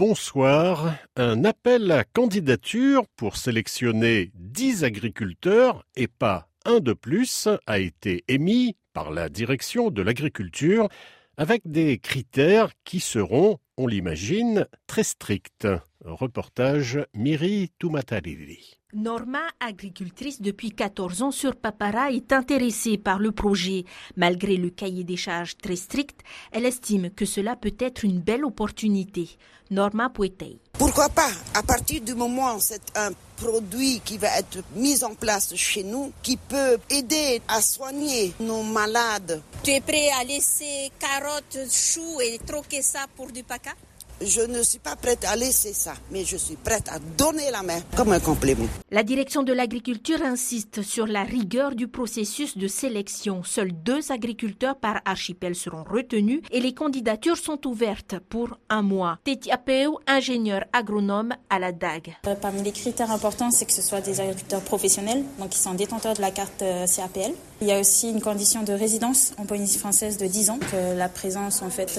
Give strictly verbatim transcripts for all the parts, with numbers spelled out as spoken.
bonsoir. Un appel à candidature pour sélectionner dix agriculteurs et pas un de plus a été émis par la direction de l'agriculture avec des critères qui seront, on l'imagine, très stricts. Reportage Miri Toumatariri. Norma, agricultrice depuis quatorze ans sur Papara, est intéressée par le projet. Malgré le cahier des charges très strict, elle estime que cela peut être une belle opportunité. Norma Pouetei. Pourquoi pas? À partir du moment où c'est un produit qui va être mis en place chez nous, qui peut aider à soigner nos malades. Tu es prêt à laisser carottes, choux et troquer ça pour du paca? Je ne suis pas prête à laisser ça, mais je suis prête à donner la main comme un complément. La direction de l'agriculture insiste sur la rigueur du processus de sélection. Seuls deux agriculteurs par archipel seront retenus et les candidatures sont ouvertes pour un mois. Tetiapeu, ingénieur agronome à la D A G. Parmi les critères importants, c'est que ce soit des agriculteurs professionnels, donc qui sont détenteurs de la carte C A P L. Il y a aussi une condition de résidence en Polynésie française de dix ans, que la présence en fait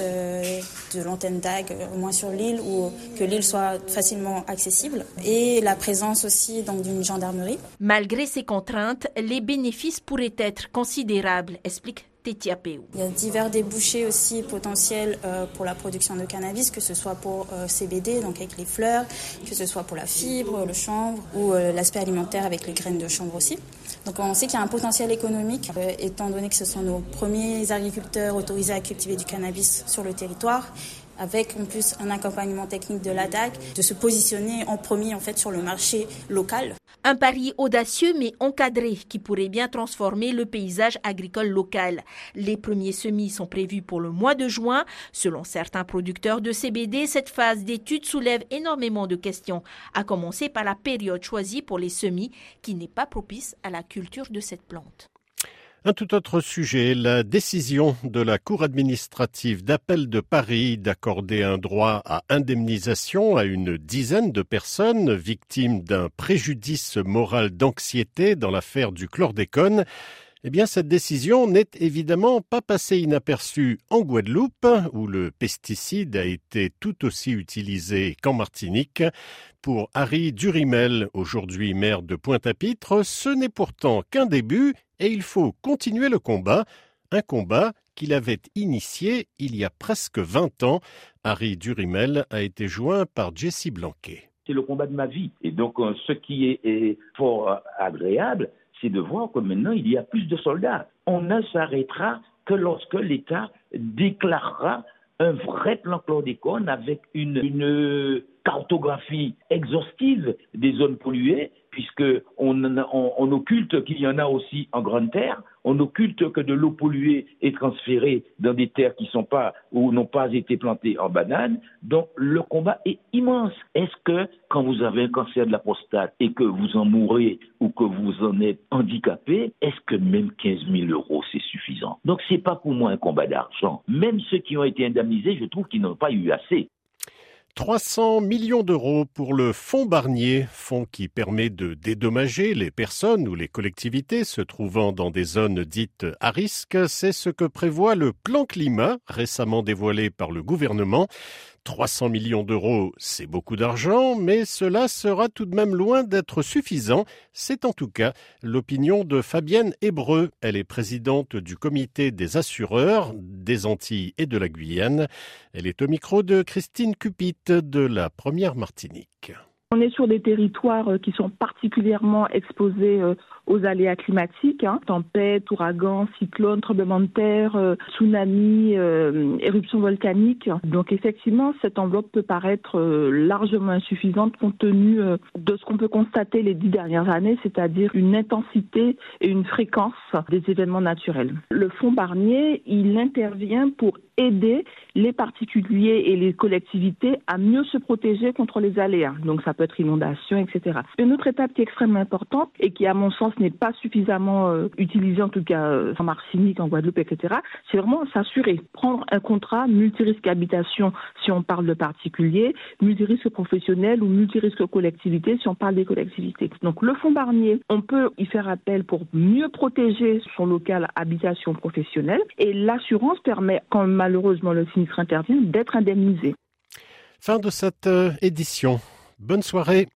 de l'antenne D A G au moins sur l'île ou que l'île soit facilement accessible et la présence aussi donc d'une gendarmerie. Malgré ces contraintes, les bénéfices pourraient être considérables, explique Tetiapeu. Il y a divers débouchés aussi potentiels euh, pour la production de cannabis, que ce soit pour euh, C B D, donc avec les fleurs, que ce soit pour la fibre, le chanvre ou euh, l'aspect alimentaire avec les graines de chanvre aussi. Donc on sait qu'il y a un potentiel économique, euh, étant donné que ce sont nos premiers agriculteurs autorisés à cultiver du cannabis sur le territoire, avec en plus un accompagnement technique de l'A D A G, de se positionner en premier en fait sur le marché local. Un pari audacieux mais encadré qui pourrait bien transformer le paysage agricole local. Les premiers semis sont prévus pour le mois de juin. Selon certains producteurs de C B D, cette phase d'étude soulève énormément de questions, à commencer par la période choisie pour les semis qui n'est pas propice à la culture de cette plante. Un tout autre sujet, la décision de la Cour administrative d'appel de Paris d'accorder un droit à indemnisation à une dizaine de personnes victimes d'un préjudice moral d'anxiété dans l'affaire du chlordécone. Eh bien, cette décision n'est évidemment pas passée inaperçue en Guadeloupe, où le pesticide a été tout aussi utilisé qu'en Martinique. Pour Harry Durimel, aujourd'hui maire de Pointe-à-Pitre, ce n'est pourtant qu'un début et il faut continuer le combat, un combat qu'il avait initié il y a presque vingt ans. Harry Durimel a été joint par Jessie Blanquet. C'est le combat de ma vie. Et donc, ce qui est, est fort agréable, c'est de voir que maintenant, il y a plus de soldats. On ne s'arrêtera que lorsque l'État déclarera un vrai plan chlordécone avec une, une cartographie exhaustive des zones polluées, puisqu'on on, on occulte qu'il y en a aussi en grande terre, on occulte que de l'eau polluée est transférée dans des terres qui sont pas ou n'ont pas été plantées en bananes. Donc le combat est immense. Est-ce que quand vous avez un cancer de la prostate et que vous en mourrez ou que vous en êtes handicapé, est-ce que même quinze mille euros c'est suffisant? Donc c'est pas pour moi un combat d'argent. Même ceux qui ont été indemnisés, je trouve qu'ils n'ont pas eu assez. trois cents millions d'euros pour le fonds Barnier, fonds qui permet de dédommager les personnes ou les collectivités se trouvant dans des zones dites à risque. C'est ce que prévoit le plan climat récemment dévoilé par le gouvernement. trois cents millions d'euros, c'est beaucoup d'argent, mais cela sera tout de même loin d'être suffisant. C'est en tout cas l'opinion de Fabienne Hébreu. Elle est présidente du comité des assureurs des Antilles et de la Guyane. Elle est au micro de Christine Cupit de la Première Martinique. On est sur des territoires qui sont particulièrement exposés aux aléas climatiques, hein, tempêtes, ouragans, cyclones, tremblements de terre, euh, tsunamis, euh, éruptions volcaniques. Donc effectivement, cette enveloppe peut paraître euh, largement insuffisante compte tenu euh, de ce qu'on peut constater les dix dernières années, c'est-à-dire une intensité et une fréquence des événements naturels. Le fonds Barnier, il intervient pour aider les particuliers et les collectivités à mieux se protéger contre les aléas. Donc ça peut être inondation, et cetera. Une autre étape qui est extrêmement importante et qui, à mon sens, n'est pas suffisamment euh, utilisée, en tout cas euh, en Martinique, en Guadeloupe, et cetera, c'est vraiment s'assurer, prendre un contrat multirisque habitation si on parle de particuliers, multirisque professionnel ou multirisque collectivité si on parle des collectivités. Donc le fonds Barnier, on peut y faire appel pour mieux protéger son local habitation professionnelle et l'assurance permet, quand malheureusement le sinistre intervient, d'être indemnisé. Fin de cette édition. Bonne soirée.